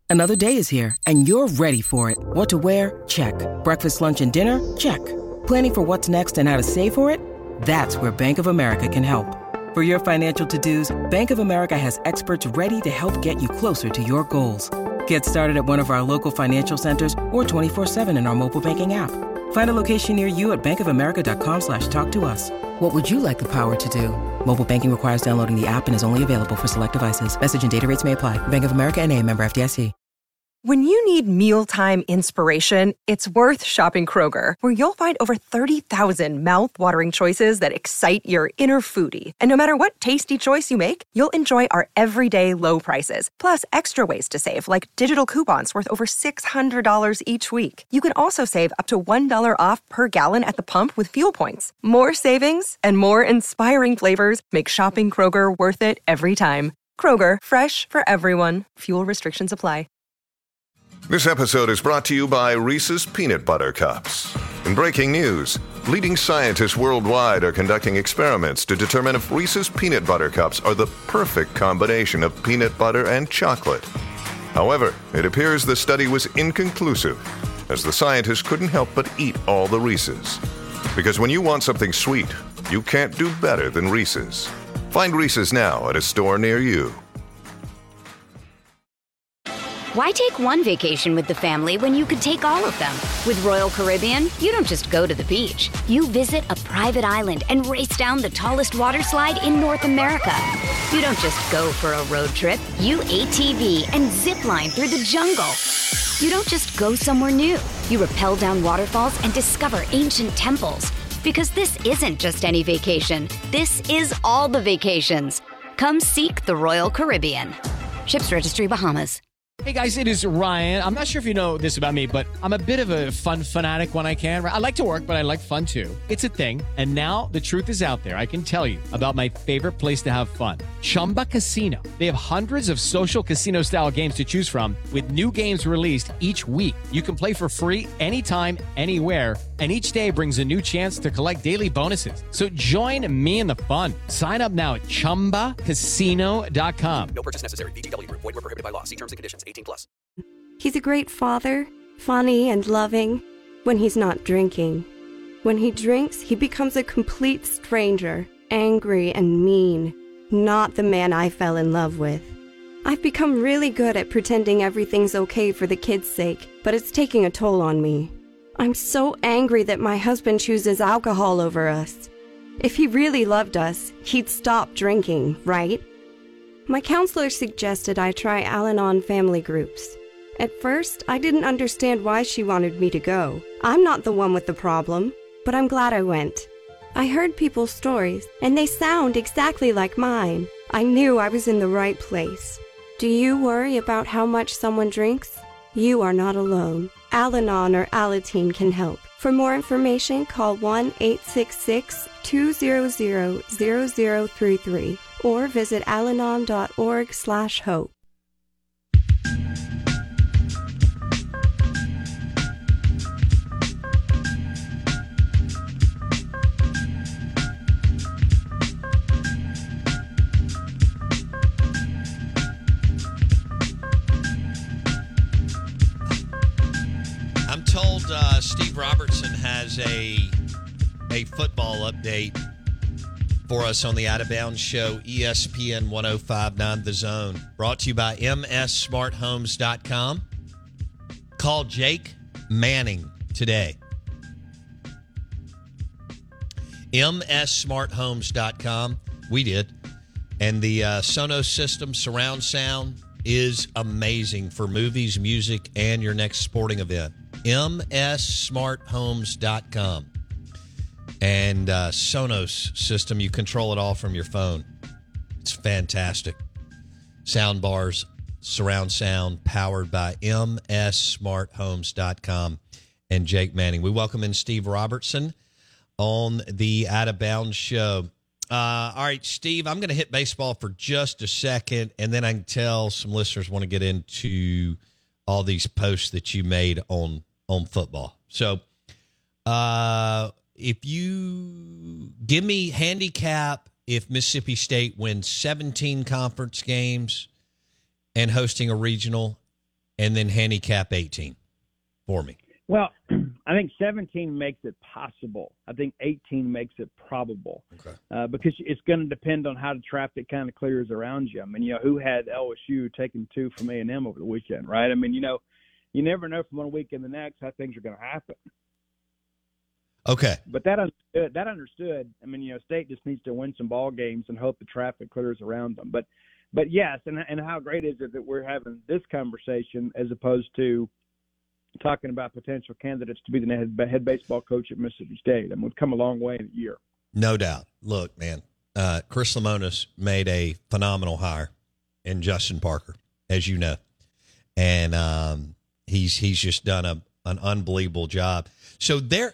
Another day is here, and you're ready for it. What to wear? Check. Breakfast, lunch, and dinner? Check. Planning for what's next and how to save for it? That's where Bank of America can help. For your financial to-dos, Bank of America has experts ready to help get you closer to your goals. Get started at one of our local financial centers or 24/7 in our mobile banking app. Find a location near you at bankofamerica.com/talktous. What would you like the power to do? Mobile banking requires downloading the app and is only available for select devices. Message and data rates may apply. Bank of America N.A., member FDIC. When you need mealtime inspiration, it's worth shopping Kroger, where you'll find over 30,000 mouth-watering choices that excite your inner foodie. And no matter what tasty choice you make, you'll enjoy our everyday low prices, plus extra ways to save, like digital coupons worth over $600 each week. You can also save up to $1 off per gallon at the pump with fuel points. More savings and more inspiring flavors make shopping Kroger worth it every time. Kroger, fresh for everyone. Fuel restrictions apply. This episode is brought to you by Reese's Peanut Butter Cups. In breaking news, leading scientists worldwide are conducting experiments to determine if Reese's Peanut Butter Cups are the perfect combination of peanut butter and chocolate. However, it appears the study was inconclusive, as the scientists couldn't help but eat all the Reese's. Because when you want something sweet, you can't do better than Reese's. Find Reese's now at a store near you. Why take one vacation with the family when you could take all of them? With Royal Caribbean, you don't just go to the beach. You visit a private island and race down the tallest water slide in North America. You don't just go for a road trip. You ATV and zip line through the jungle. You don't just go somewhere new. You rappel down waterfalls and discover ancient temples. Because this isn't just any vacation. This is all the vacations. Come seek the Royal Caribbean. Ships Registry, Bahamas. Hey guys, it is Ryan. I'm not sure if you know this about me, but I'm a bit of a fun fanatic when I can. I like to work, but I like fun too. It's a thing. And now the truth is out there. I can tell you about my favorite place to have fun. Chumba Casino. They have hundreds of social casino style games to choose from with new games released each week. You can play for free anytime, anywhere. And each day brings a new chance to collect daily bonuses. So join me in the fun. Sign up now at ChumbaCasino.com. No purchase necessary. VGW Group. Void where prohibited by law. See terms and conditions. 18+. He's a great father, funny and loving when he's not drinking. When he drinks, he becomes a complete stranger, angry and mean. Not the man I fell in love with. I've become really good at pretending everything's okay for the kids' sake, but it's taking a toll on me. I'm so angry that my husband chooses alcohol over us. If he really loved us, he'd stop drinking, right? My counselor suggested I try Al-Anon family groups. At first, I didn't understand why she wanted me to go. I'm not the one with the problem, but I'm glad I went. I heard people's stories, and they sound exactly like mine. I knew I was in the right place. Do you worry about how much someone drinks? You are not alone. Al-Anon or Alateen can help. For more information, call 1-866-200-0033 or visit alanon.org/hope. I'm told Steve Robertson has a football update for us on the Out of Bounds show, ESPN 105.9 The Zone. Brought to you by MSSmartHomes.com. Call Jake Manning today. MSSmartHomes.com. We did. And the Sonos system, surround sound, is amazing for movies, music, and your next sporting event. MSSmartHomes.com. And Sonos system, you control it all from your phone. It's fantastic. Sound bars, surround sound, powered by MSSmartHomes.com and Jake Manning. We welcome in Steve Robertson on the Out of Bounds show. All right, Steve, I'm going to hit baseball for just a second, and then I can tell some listeners want to get into all these posts that you made on football. So, if you give me handicap if Mississippi State wins 17 conference games and hosting a regional and then handicap 18 for me. Well, I think 17 makes it possible. I think 18 makes it probable. Okay. Because it's going to depend on how the traffic kind of clears around you. I mean, who had LSU taking 2 from A&M over the weekend, right? I mean, you never know from one weekend to the next how things are going to happen. Okay. But that understood. I mean, State just needs to win some ball games and hope the traffic clears around them. But yes, and how great is it that we're having this conversation as opposed to talking about potential candidates to be the head baseball coach at Mississippi State. I mean, we've come a long way in a year. No doubt. Look, man, Chris Lemonis made a phenomenal hire in Justin Parker, as you know, and he's just done an unbelievable job. So they're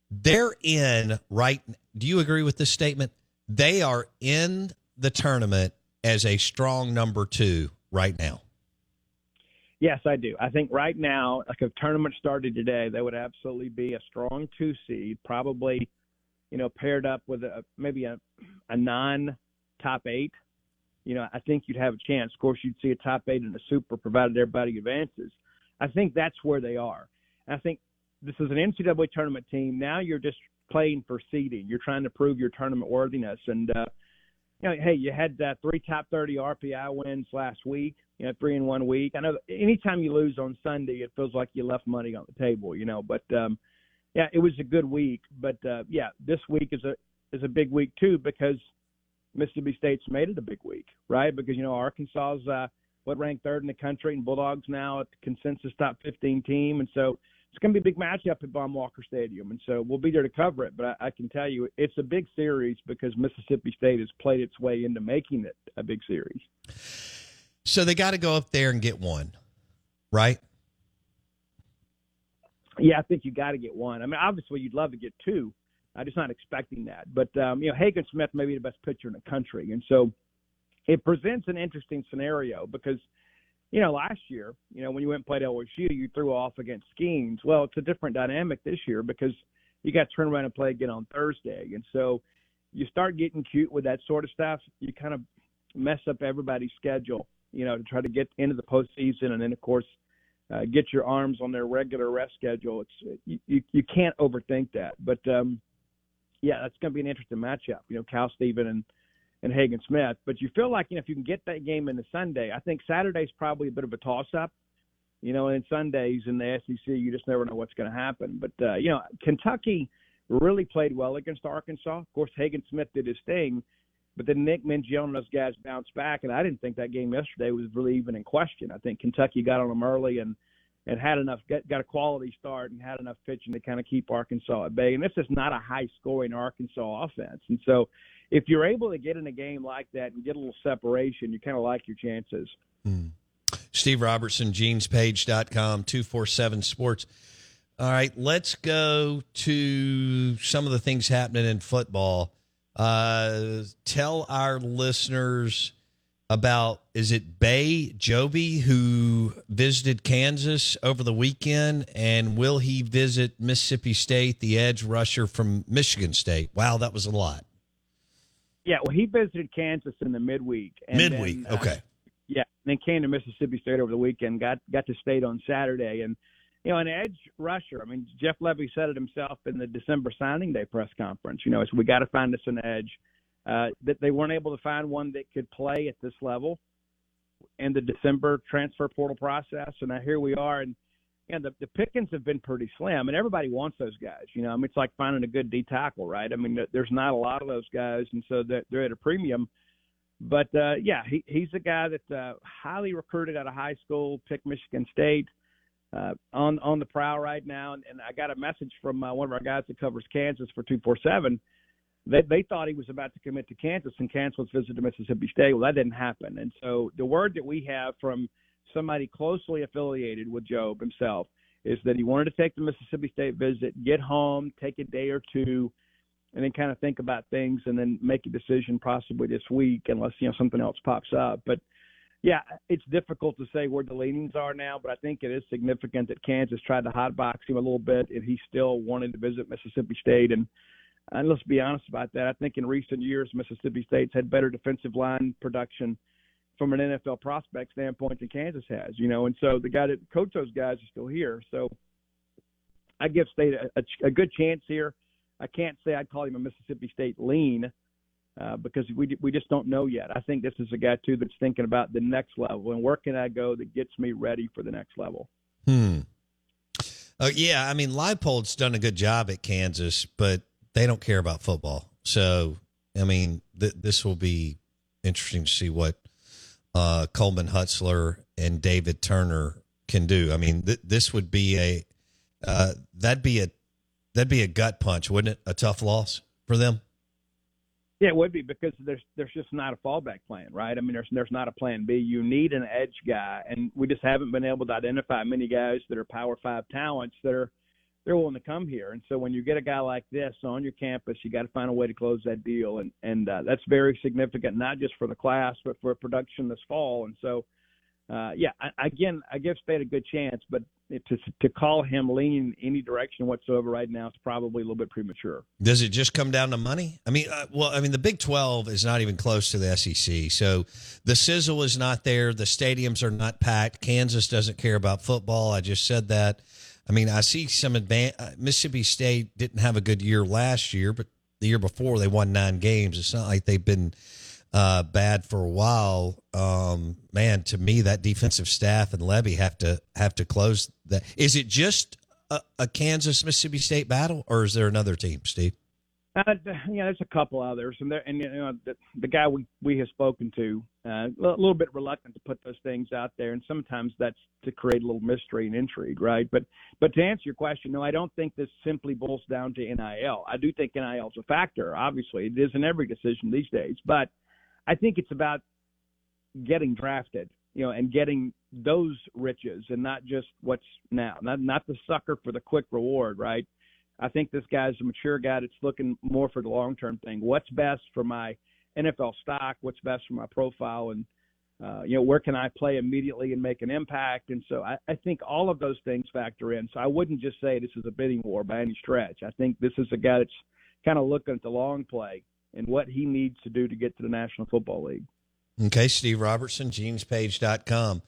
in right. Do you agree with this statement? They are in the tournament as a strong number 2 right now. Yes, I do. I think right now, like if tournament started today, they would absolutely be a strong 2 seed, probably, paired up with maybe a non-top 8. I think you'd have a chance. Of course, you'd see a top 8 in the Super, provided everybody advances. I think that's where they are. And I think this is an NCAA tournament team. Now you're just playing for seeding. You're trying to prove your tournament worthiness. And, hey, you had 3 top 30 RPI wins last week. 3 in 1 week. I know that anytime you lose on Sunday, it feels like you left money on the table, But yeah, it was a good week. But yeah, this week is a big week too because Mississippi State's made it a big week, right? Because Arkansas's ranked 3rd in the country, and Bulldogs now at the consensus top 15 team, and so it's going to be a big matchup at Baum Walker Stadium, and so we'll be there to cover it. But I can tell you, it's a big series because Mississippi State has played its way into making it a big series. So they got to go up there and get one, right? Yeah, I think you got to get one. I mean, obviously you'd love to get 2. I'm just not expecting that. But, Hagen Smith may be the best pitcher in the country. And so it presents an interesting scenario because, last year, when you went and played LSU, you threw off against Skeens. Well, it's a different dynamic this year because you got to turn around and play again on Thursday. And so you start getting cute with that sort of stuff. You kind of mess up everybody's schedule, to try to get into the postseason. And then, of course, get your arms on their regular rest schedule. You can't overthink that. But, yeah, that's going to be an interesting matchup, Cal Steven and Hagen Smith. But you feel like, if you can get that game into Sunday, I think Saturday's probably a bit of a toss-up. And Sundays in the SEC, you just never know what's going to happen. But, Kentucky really played well against Arkansas. Of course, Hagen Smith did his thing. But then Nick Mingione and those guys bounced back, and I didn't think that game yesterday was really even in question. I think Kentucky got on them early and had enough, got a quality start and had enough pitching to kind of keep Arkansas at bay. And this is not a high-scoring Arkansas offense. And so if you're able to get in a game like that and get a little separation, you kind of like your chances. Steve Robertson, genespage.com, 247 Sports. All right, let's go to some of the things happening in football. Tell our listeners about, is it Bay Joby who visited Kansas over the weekend, and will he visit Mississippi State, the edge rusher from Michigan State? Wow, that was a lot. Yeah, well, he visited Kansas in the midweek. Okay. Yeah, and then came to Mississippi State over the weekend, got to State on Saturday. And, an edge rusher, I mean, Jeff Levy said it himself in the December signing day press conference, so we got to find us an edge. That they weren't able to find one that could play at this level in the December transfer portal process. And now here we are. And the pickings have been pretty slim, and everybody wants those guys. It's like finding a good D tackle, right? I mean, there's not a lot of those guys, and so they're at a premium. But, yeah, he's a guy that's highly recruited out of high school, picked Michigan State, on the prowl right now. And I got a message from one of our guys that covers Kansas for 247. They thought he was about to commit to Kansas, and Kansas was visiting Mississippi State. Well, that didn't happen. And so the word that we have from somebody closely affiliated with Job himself is that he wanted to take the Mississippi State visit, get home, take a day or two, and then kind of think about things and then make a decision possibly this week unless, something else pops up. But, yeah, it's difficult to say where the leanings are now, but I think it is significant that Kansas tried to hotbox him a little bit, and he still wanted to visit Mississippi State. And let's be honest about that. I think in recent years, Mississippi State's had better defensive line production from an NFL prospect standpoint than Kansas has, and so the guy that coached those guys is still here. So I give State a good chance here. I can't say I'd call him a Mississippi State lean because we just don't know yet. I think this is a guy, too, that's thinking about the next level and where can I go that gets me ready for the next level. Yeah, I mean, Leipold's done a good job at Kansas, but they don't care about football. So, I mean, this will be interesting to see what Coleman Hutzler and David Turner can do. I mean, this would be that'd be a gut punch, wouldn't it? A tough loss for them. Yeah, it would be because there's just not a fallback plan, right? I mean, there's not a plan B. You need an edge guy, and we just haven't been able to identify many guys that are Power 5 talents they're willing to come here. And so when you get a guy like this on your campus, you got to find a way to close that deal, and that's very significant, not just for the class but for production this fall. And so, I give State a good chance, but to call him leaning any direction whatsoever right now is probably a little bit premature. Does it just come down to money? I mean, the Big 12 is not even close to the SEC, so the sizzle is not there. The stadiums are not packed. Kansas doesn't care about football. I just said that. I mean, I see some Mississippi State didn't have a good year last year, but the year before they won 9 games. It's not like they've been bad for a while. Man, to me, that defensive staff and Levy have to close that. Is it just a Kansas Mississippi State battle, or is there another team, Steve? There's a couple others, and the guy we have spoken to, a little bit reluctant to put those things out there, and sometimes that's to create a little mystery and intrigue, right? But to answer your question, no, I don't think this simply boils down to NIL. I do think NIL is a factor. Obviously, it is in every decision these days, but I think it's about getting drafted, and getting those riches, and not just what's now, not the sucker for the quick reward, right? I think this guy's a mature guy that's looking more for the long-term thing. What's best for my NFL stock? What's best for my profile? And, where can I play immediately and make an impact? And so I think all of those things factor in. So I wouldn't just say this is a bidding war by any stretch. I think this is a guy that's kind of looking at the long play and what he needs to do to get to the National Football League. Okay, Steve Robertson, genespage.com.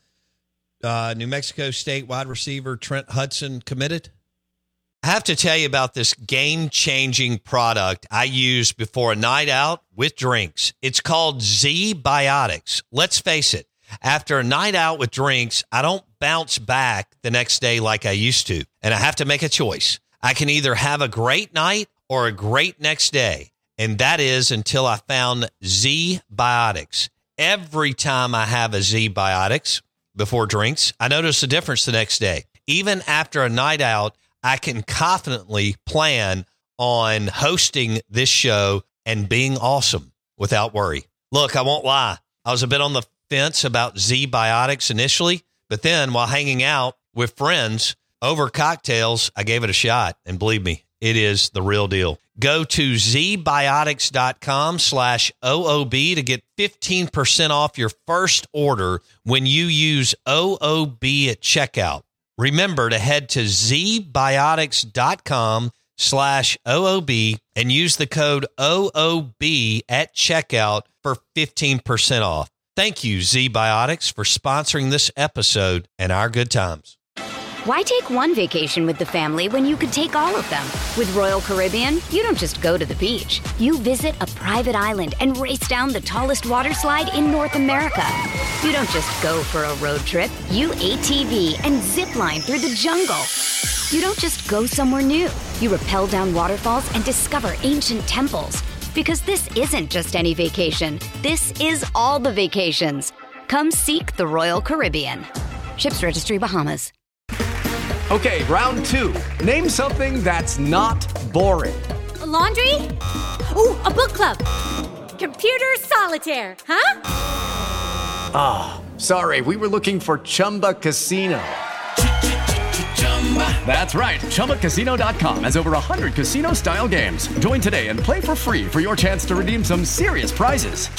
New Mexico State wide receiver Trent Hudson committed? I have to tell you about this game-changing product I use before a night out with drinks. It's called Z-Biotics. Let's face it, after a night out with drinks, I don't bounce back the next day like I used to, and I have to make a choice. I can either have a great night or a great next day, and that is until I found Z-Biotics. Every time I have a Z-Biotics before drinks, I notice a difference the next day. Even after a night out, I can confidently plan on hosting this show and being awesome without worry. Look, I won't lie. I was a bit on the fence about Z-Biotics initially, but then while hanging out with friends over cocktails, I gave it a shot. And believe me, it is the real deal. Go to zbiotics.com/OOB to get 15% off your first order when you use OOB at checkout. Remember to head to zbiotics.com/OOB and use the code OOB at checkout for 15% off. Thank you, Z-Biotics, for sponsoring this episode and our good times. Why take one vacation with the family when you could take all of them? With Royal Caribbean, you don't just go to the beach. You visit a private island and race down the tallest water slide in North America. You don't just go for a road trip. You ATV and zip line through the jungle. You don't just go somewhere new. You rappel down waterfalls and discover ancient temples. Because this isn't just any vacation. This is all the vacations. Come seek the Royal Caribbean. Ships Registry, Bahamas. Okay, round 2. Name something that's not boring. A laundry? Ooh, a book club. Computer solitaire, huh? Ah, sorry, we were looking for Chumba Casino. That's right, ChumbaCasino.com has over 100 casino-style games. Join today and play for free for your chance to redeem some serious prizes.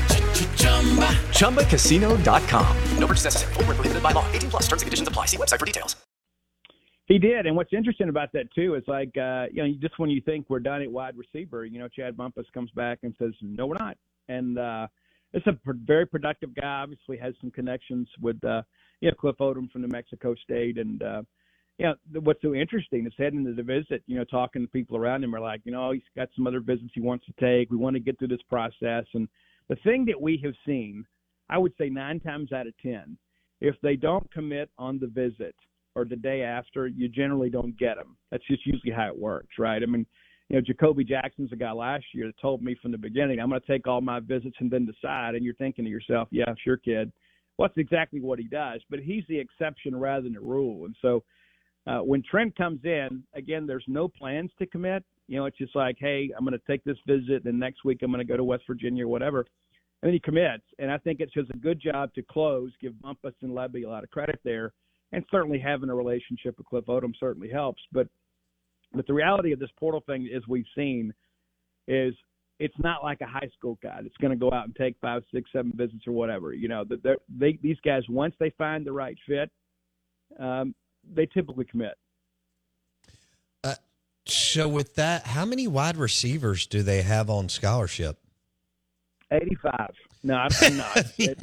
ChumbaCasino.com. No purchase necessary. Void where prohibited by law. 18+. Terms and conditions apply. See website for details. He did, and what's interesting about that too is like just when you think we're done at wide receiver, Chad Bumpus comes back and says, "No, we're not." And it's a very productive guy. Obviously has some connections with Cliff Odom from New Mexico State, and what's so interesting is heading into the visit, talking to people around him are like, he's got some other visits he wants to take. We want to get through this process. And the thing that we have seen, I would say 9 times out of 10, if they don't commit on the visit or the day after, you generally don't get them. That's just usually how it works, right? I mean, Jacoby Jackson's a guy last year that told me from the beginning, I'm going to take all my visits and then decide. And you're thinking to yourself, yeah, sure, kid. Well, that's exactly what he does. But he's the exception rather than the rule. And so when Trent comes in, again, there's no plans to commit. It's just like, hey, I'm going to take this visit, and next week I'm going to go to West Virginia or whatever. And then he commits. And I think it's just a good job to close, give Bumpus and Levy a lot of credit there. And certainly having a relationship with Cliff Odom certainly helps. But the reality of this portal thing, as we've seen, is it's not like a high school guy that's going to go out and take 5, 6, 7 visits or whatever. These guys, once they find the right fit, they typically commit. So with that, how many wide receivers do they have on scholarship? 85. No, I'm not.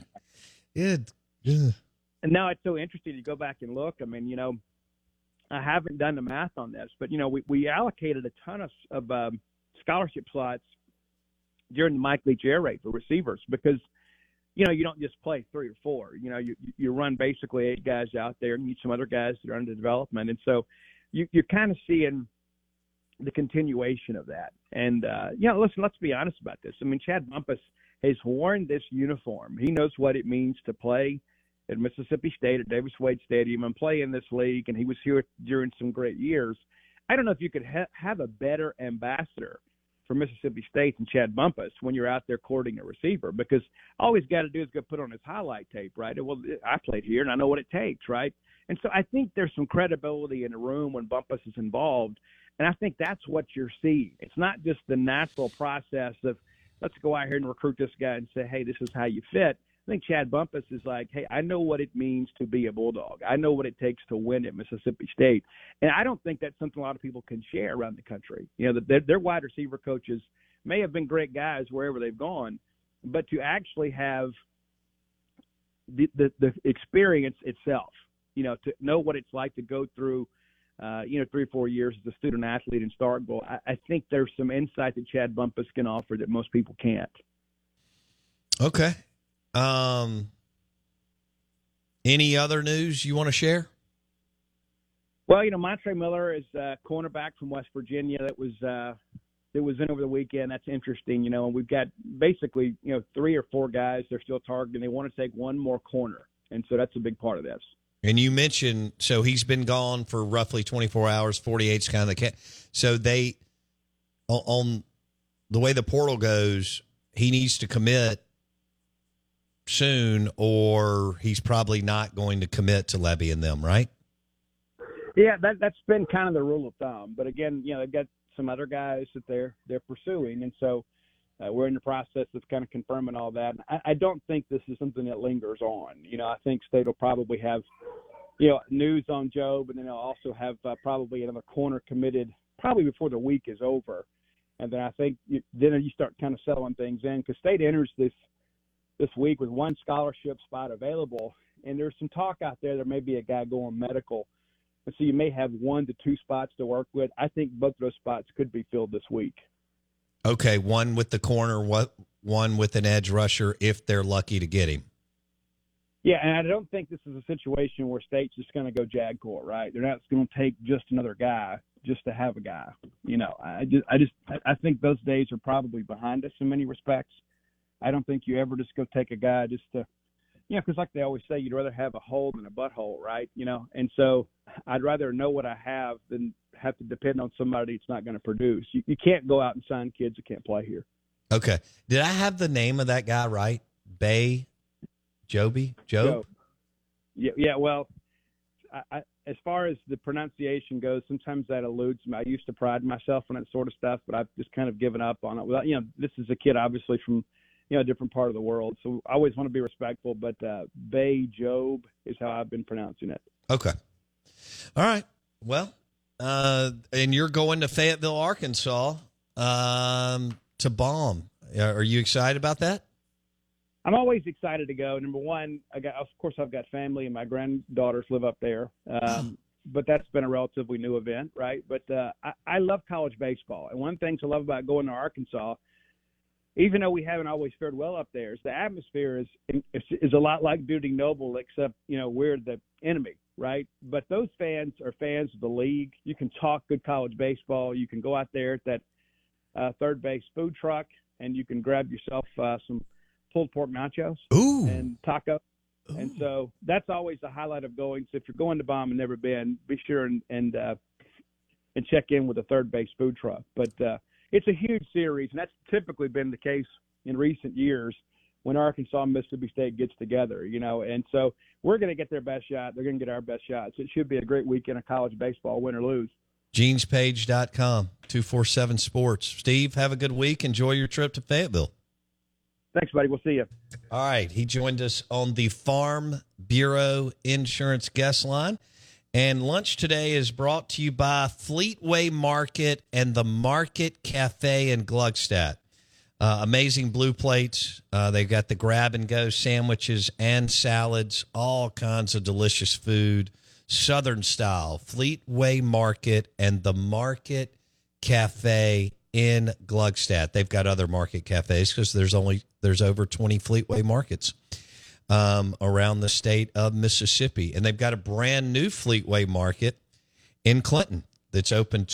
And now it's so interesting to go back and look. I mean, I haven't done the math on this, but, we allocated a ton of scholarship slots during the Mike Leach air raid for receivers because, you don't just play 3 or 4. You run basically 8 guys out there and you need some other guys that are under development. And so you're kind of seeing the continuation of that. And, listen, let's be honest about this. I mean, Chad Bumpus has worn this uniform. He knows what it means to play at Mississippi State at Davis Wade Stadium and play in this league, and he was here during some great years. I don't know if you could have a better ambassador for Mississippi State than Chad Bumpus when you're out there courting a receiver, because all he's got to do is go put on his highlight tape, right? Well, I played here, and I know what it takes, right? And so I think there's some credibility in the room when Bumpus is involved, and I think that's what you're seeing. It's not just the natural process of let's go out here and recruit this guy and say, hey, this is how you fit. I think Chad Bumpus is like, hey, I know what it means to be a Bulldog. I know what it takes to win at Mississippi State. And I don't think that's something a lot of people can share around the country. Their wide receiver coaches may have been great guys wherever they've gone, but to actually have the experience itself, to know what it's like to go through, 3 or 4 years as a student athlete in Starkville, I think there's some insight that Chad Bumpus can offer that most people can't. Okay. Any other news you want to share? Well, Montre Miller is a cornerback from West Virginia that was in over the weekend. That's interesting, and we've got basically, 3 or 4 guys they're still targeting. They want to take one more corner, and so that's a big part of this. And you mentioned, so he's been gone for roughly 24 hours, 48 is kind of the so they, on the way the portal goes, he needs to commit soon, or he's probably not going to commit to Levy and them, right? Yeah, that's been kind of the rule of thumb. But again, they've got some other guys that they're pursuing, and so we're in the process of kind of confirming all that. I don't think this is something that lingers on. I think State will probably have news on Joe, but then they'll also have probably another corner committed probably before the week is over, and then I think then you start kind of settling things in because State enters this week with 1 scholarship spot available, and there's some talk out there may be a guy going medical, and so you may have 1 to 2 spots to work with. I think both of those spots could be filled this week. Okay, 1 with the corner, 1 with an edge rusher if they're lucky to get him. Yeah, and I don't think this is a situation where State's just going to go jag core, right? They're not going to take just another guy just to have a guy. I think those days are probably behind us in many respects. I don't think you ever just go take a guy just to, because like they always say, you'd rather have a hole than a butthole, right? And so I'd rather know what I have than have to depend on somebody that's not going to produce. You can't go out and sign kids that can't play here. Okay. Did I have the name of that guy right? Job? Yeah. Well, I, as far as the pronunciation goes, sometimes that eludes me. I used to pride myself on that sort of stuff, but I've just kind of given up on it. Well, this is a kid obviously from a different part of the world, so I always want to be respectful. But Job is how I've been pronouncing it. Okay. All right. Well, and you're going to Fayetteville, Arkansas, to bomb. Are you excited about that? I'm always excited to go. Number one, I've got family and my granddaughters live up there. But that's been a relatively new event, right? But I love college baseball. And one of the things I love about going to Arkansas, even though we haven't always fared well up there, is the atmosphere is a lot like Duty Noble, except, we're the enemy, right? But those fans are fans of the league. You can talk good college baseball. You can go out there at that third base food truck, and you can grab yourself some pulled pork nachos and tacos. And so that's always the highlight of going. So if you're going to Baum and never been, be sure and check in with the third base food truck. But it's a huge series, and that's typically been the case in recent years when Arkansas and Mississippi State gets together, And so we're going to get their best shot. They're going to get our best shot. So it should be a great weekend of college baseball, win or lose. GenesPage.com, 247 Sports. Steve, have a good week. Enjoy your trip to Fayetteville. Thanks, buddy. We'll see you. All right. He joined us on the Farm Bureau Insurance guest line. And lunch today is brought to you by Fleetway Market and the Market Cafe in Gluckstadt. Amazing blue plates. They've got the grab-and-go sandwiches and salads, all kinds of delicious food, Southern style. Fleetway Market and the Market Cafe in Gluckstadt. They've got other market cafes because there's over 20 Fleetway markets around the state of Mississippi. And they've got a brand new Fleetway Market in Clinton that's open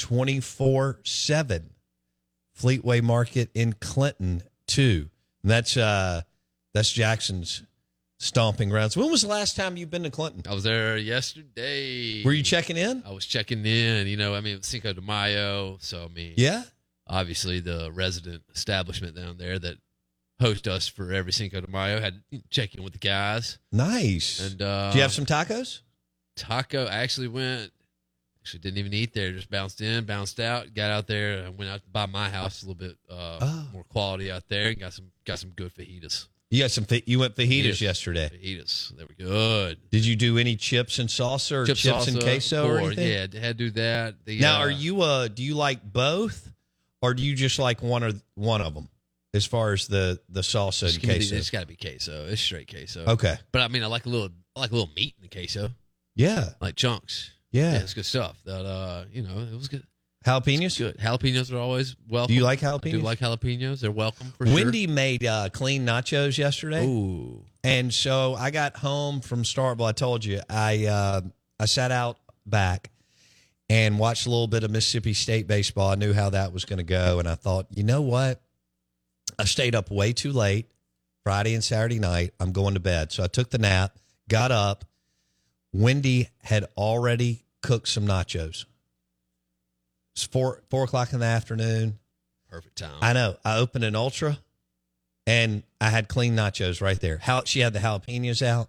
24/7. Fleetway Market in Clinton, too. And that's Jackson's stomping grounds. When was the last time you've been to Clinton? I was there yesterday. Were you checking in? I was checking in. Cinco de Mayo. So, yeah. Obviously, the resident establishment down there that host us for every Cinco de Mayo had to check in with the guys. Nice. And do you have some tacos? I actually didn't even eat there. Just bounced in, bounced out, got out there, and went out by my house a little bit more quality out there. And got some good fajitas. You went fajitas yesterday. Fajitas, they were good. Did you do any chips and salsa or chips and queso or anything? Yeah, had to do that. Now, are you do you like both, or do you just like one of them? As far as the salsa and queso, it's got to be queso. It's straight queso. Okay, but I like a little meat in the queso. Yeah, like chunks. Yeah, it's good stuff. That it was good. Jalapenos, good. Jalapenos are always welcome. Do you like jalapenos? I do like jalapenos. They're welcome for Wendy sure. made clean nachos yesterday. Ooh, and so I got home from Starkville. I told you I sat out back and watched a little bit of Mississippi State baseball. I knew how that was going to go, and I thought, you know what? I stayed up way too late Friday and Saturday night. I'm going to bed. So I took the nap, got up. Wendy had already cooked some nachos. It's 4 o'clock in the afternoon. Perfect time. I know. I opened an Ultra, and I had clean nachos right there. She had the jalapenos out.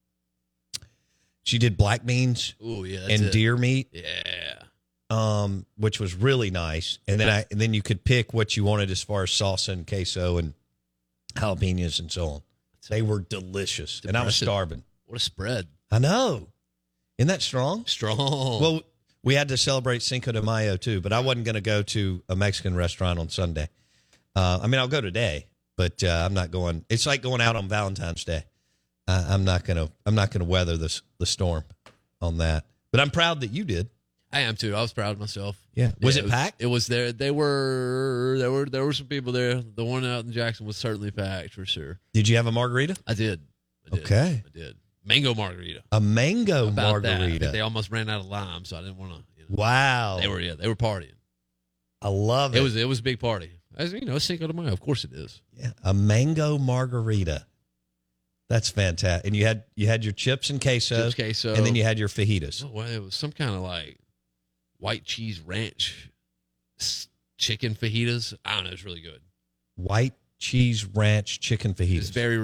She did black beans and deer meat. Yeah. Which was really nice. And then you could pick what you wanted as far as salsa and queso and jalapenos and so on. They were delicious. And I was starving. What a spread. I know. Isn't that strong? Strong. Well, we had to celebrate Cinco de Mayo too, but I wasn't going to go to a Mexican restaurant on Sunday. I'll go today, but I'm not going. It's like going out on Valentine's Day. I'm not going to weather the storm on that. But I'm proud that you did. I am too. I was proud of myself. Yeah. Was it packed? It was there. There were some people there. The one out in Jackson was certainly packed for sure. Did you have a margarita? I did. Okay. I did. Mango margarita. A mango margarita. That. They almost ran out of lime, so I didn't want to. Wow. They were partying. I love it. It was a big party. As Cinco de Mayo, of course it is. Yeah. A mango margarita. That's fantastic. And you had your chips and queso. And then you had your fajitas. Oh, well, it was some kind of like white cheese ranch chicken fajitas. I don't know. It's really good. White cheese ranch chicken fajitas. It's very.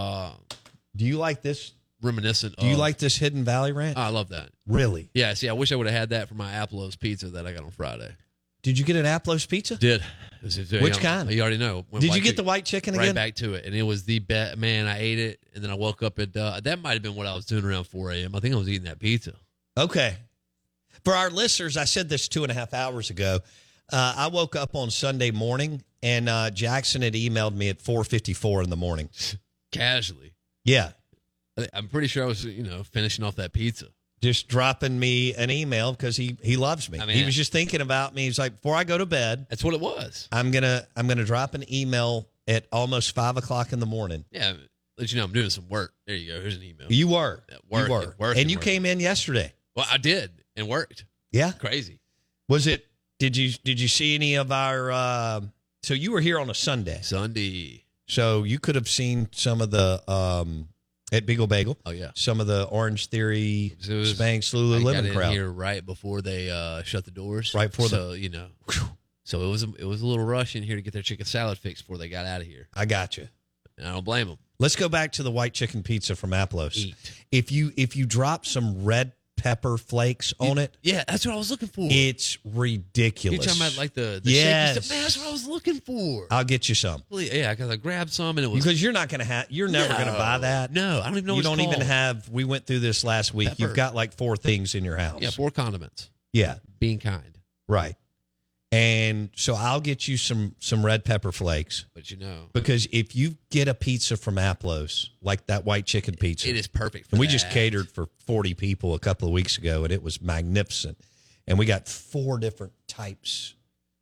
Do you like this? Reminiscent. Do you like this Hidden Valley Ranch? I love that. Really? Yeah. See, I wish I would have had that for my Apple's pizza that I got on Friday. Did you get an Apple's pizza? Did. Which kind? You already know. Did you get the white chicken again? Right back to it, and it was the best. Man, I ate it, and then I woke up at that might have been what I was doing around 4 a.m. I think I was eating that pizza. Okay. For our listeners, I said this 2.5 hours ago. I woke up on Sunday morning, and Jackson had emailed me at 4:54 in the morning. casually. Yeah. I'm pretty sure I was, finishing off that pizza. Just dropping me an email because he loves me. He was just thinking about me. He's like, before I go to bed, that's what it was. I'm gonna drop an email at almost 5 o'clock in the morning. Yeah, let you know I'm doing some work. There you go. Here's an email. You were, and you came in yesterday. Well, I did and worked. Yeah, crazy. Was it? Did you see any of our? So you were here on a Sunday. So you could have seen some of the. At Beagle Bagel. Oh, yeah. Some of the Orange Theory, Spanx, Lululemon crowd. I got in here right before they shut the doors. Right before So it was a little rush in here to get their chicken salad fixed before they got out of here. I got you. And I don't blame them. Let's go back to the white chicken pizza from Aplos. If you drop some red pepper flakes on it. Yeah, that's what I was looking for. It's ridiculous. You're talking about like the yes. shaky stuff. Man, that's what I was looking for. I'll get you some. Yeah, because I grabbed some and it was because you're not going to have. You're never going to buy that. No, I don't even know. You what don't it's even called. have. We went through this last week. Pepper. You've got like 4 things in your house. Yeah, 4 condiments. Yeah, being kind. Right. And so I'll get you some red pepper flakes. But because if you get a pizza from Aplos, like that white chicken pizza, it is perfect. And we just catered for 40 people a couple of weeks ago, and it was magnificent. And we got 4 different types,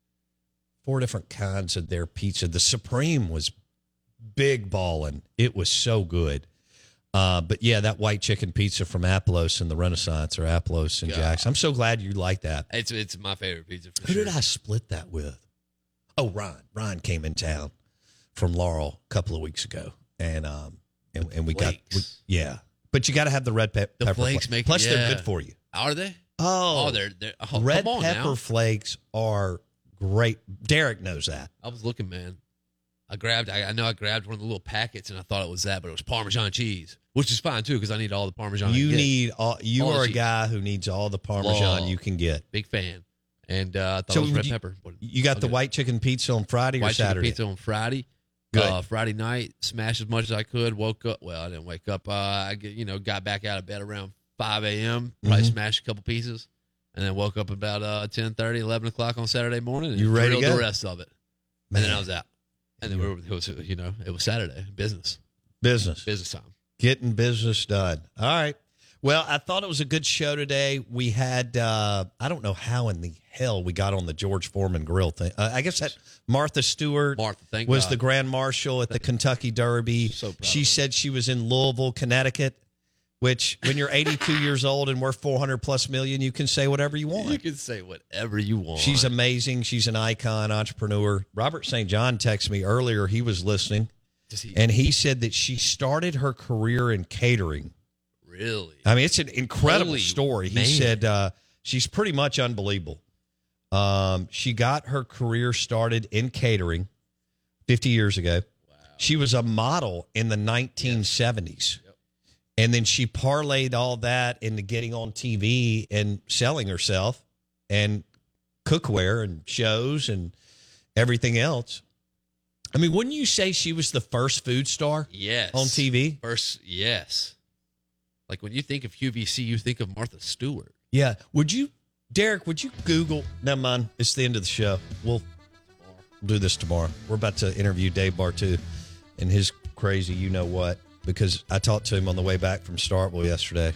4 different kinds of their pizza. The Supreme was big ballin'. It was so good. But yeah, that white chicken pizza from Aplos and the Renaissance, or Aplos and Jackson. I'm so glad you like that. It's my favorite pizza for Who sure. did I split that with? Oh, Ron. Ron came in town from Laurel a couple of weeks ago, and we got But you got to have the red pepper flakes. Plus, they're good for you. Are they? Oh, they're red come on pepper now. flakes are great. Derek knows that. I was looking, man. I grabbed one of the little packets, and I thought it was that, but it was Parmesan cheese, which is fine too because I need all the Parmesan. You are a cheese. guy who needs all the Parmesan you can get. Big fan, and I thought it was red pepper. You got the white chicken pizza on Friday or Saturday? White chicken pizza on Friday. Good. Friday night, smashed as much as I could. Woke up. Well, I didn't wake up. I got back out of bed around 5 a.m. Probably smashed a couple pieces, and then woke up about 10:30, 11 o'clock on Saturday morning. And you ready to go? The rest of it, Man. and then I was out. And then it was Saturday, business time. Getting business done. All right. Well, I thought it was a good show today. We had, I don't know how in the hell we got on the George Foreman grill thing. I guess that Martha Stewart was God. the Grand Marshal at the Kentucky Derby. So proud she of her. said she was in Louisville, Connecticut, which when you're 82 years old and worth $400+ million, you can say whatever you want. You can say whatever you want. She's amazing. She's an icon, entrepreneur. Robert St. John texted me earlier. He was listening, and he said that she started her career in catering. Really? I mean, it's an incredible Holy story. He man. said she's pretty much unbelievable. She got her career started in catering 50 years ago. Wow. She was a model in the 1970s. Yep. And then she parlayed all that into getting on TV and selling herself and cookware and shows and everything else. I mean, wouldn't you say she was the first food star? Yes. On TV? First, yes. Like when you think of QVC, you think of Martha Stewart. Yeah. Derek, would you Google? Never mind. It's the end of the show. We'll do this tomorrow. We're about to interview Dave Bartu and his crazy you-know-what, because I talked to him on the way back from Starkville yesterday.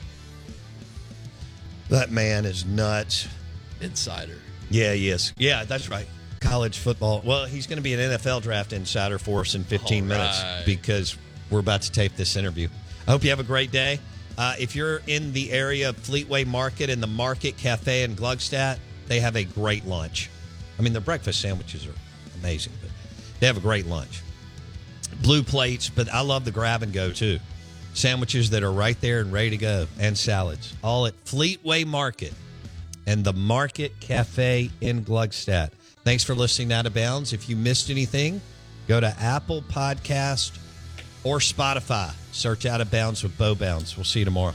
That man is nuts. Insider. Yeah, he is. Yeah, that's right. College football. Well, he's going to be an NFL draft insider for us in 15 minutes because we're about to tape this interview. I hope you have a great day. If you're in the area of Fleetway Market and the Market Cafe in Gluckstadt, they have a great lunch. I mean, their breakfast sandwiches are amazing, but they have a great lunch. Blue plates, but I love the grab and go too. Sandwiches that are right there and ready to go, and salads. All at Fleetway Market and the Market Cafe in Gluckstadt. Thanks for listening to Out of Bounds. If you missed anything, go to Apple Podcast or Spotify. Search Out of Bounds with Bo Bounds. We'll see you tomorrow.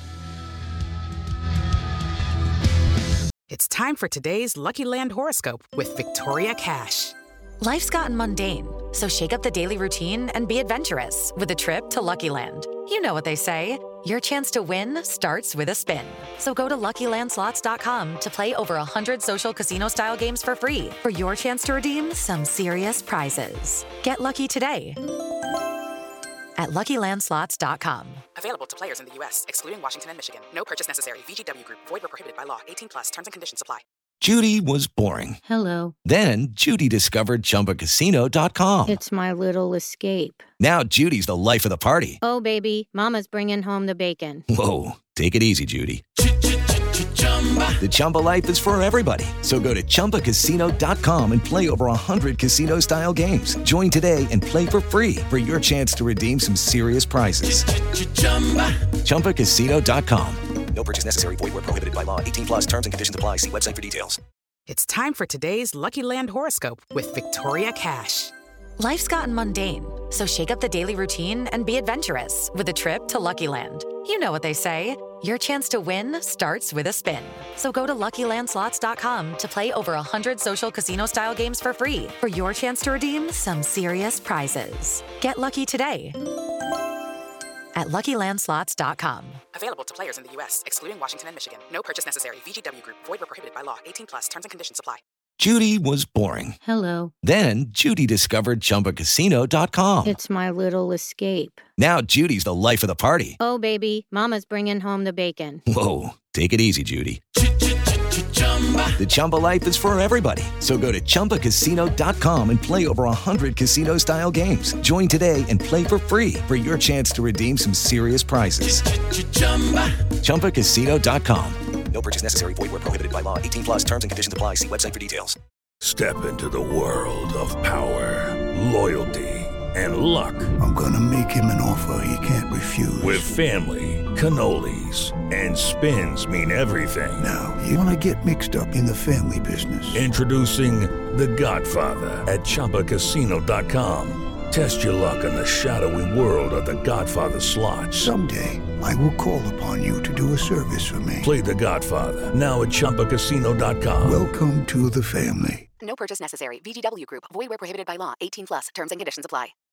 It's time for today's Lucky Land horoscope with Victoria Cash. Life's gotten mundane, so shake up the daily routine and be adventurous with a trip to Lucky Land. You know what they say, your chance to win starts with a spin. So go to LuckyLandSlots.com to play over 100 social casino-style games for free for your chance to redeem some serious prizes. Get lucky today at LuckyLandSlots.com. Available to players in the U.S., excluding Washington and Michigan. No purchase necessary. VGW Group. Void where prohibited by law. 18+. Terms and conditions apply. Judy was boring. Hello. Then Judy discovered ChumbaCasino.com. It's my little escape. Now Judy's the life of the party. Oh, baby, mama's bringing home the bacon. Whoa, take it easy, Judy. The Chumba life is for everybody. So go to ChumbaCasino.com and play over 100 casino-style games. Join today and play for free for your chance to redeem some serious prizes. ChumbaCasino.com. No purchase necessary. Void where prohibited by law. 18+. Terms and conditions apply. See website for details. It's time for today's Lucky Land horoscope with Victoria Cash. Life's gotten mundane, so shake up the daily routine and be adventurous with a trip to Lucky Land. You know what they say. Your chance to win starts with a spin. So go to LuckyLandSlots.com to play over 100 social casino-style games for free for your chance to redeem some serious prizes. Get lucky today at LuckyLandSlots.com. Available to players in the U.S., excluding Washington and Michigan. No purchase necessary. VGW Group. Void where prohibited by law. 18+. Terms and conditions apply. Judy was boring. Hello. Then Judy discovered ChumbaCasino.com. It's my little escape. Now Judy's the life of the party. Oh, baby, mama's bringing home the bacon. Whoa, take it easy, Judy. The Chumba life is for everybody. So go to ChumbaCasino.com and play over 100 casino-style games. Join today and play for free for your chance to redeem some serious prizes. ChumbaCasino.com. No purchase necessary. Void where prohibited by law. 18+. Terms and conditions apply. See website for details. Step into the world of power, loyalty, and luck. I'm gonna make him an offer he can't refuse. With family, cannolis, and spins mean everything. Now, you wanna get mixed up in the family business. Introducing The Godfather at ChumbaCasino.com. Test your luck in the shadowy world of The Godfather slot. Someday, I will call upon you to do a service for me. Play The Godfather, now at ChumbaCasino.com. Welcome to the family. No purchase necessary. VGW Group. Void where prohibited by law. 18+. Terms and conditions apply.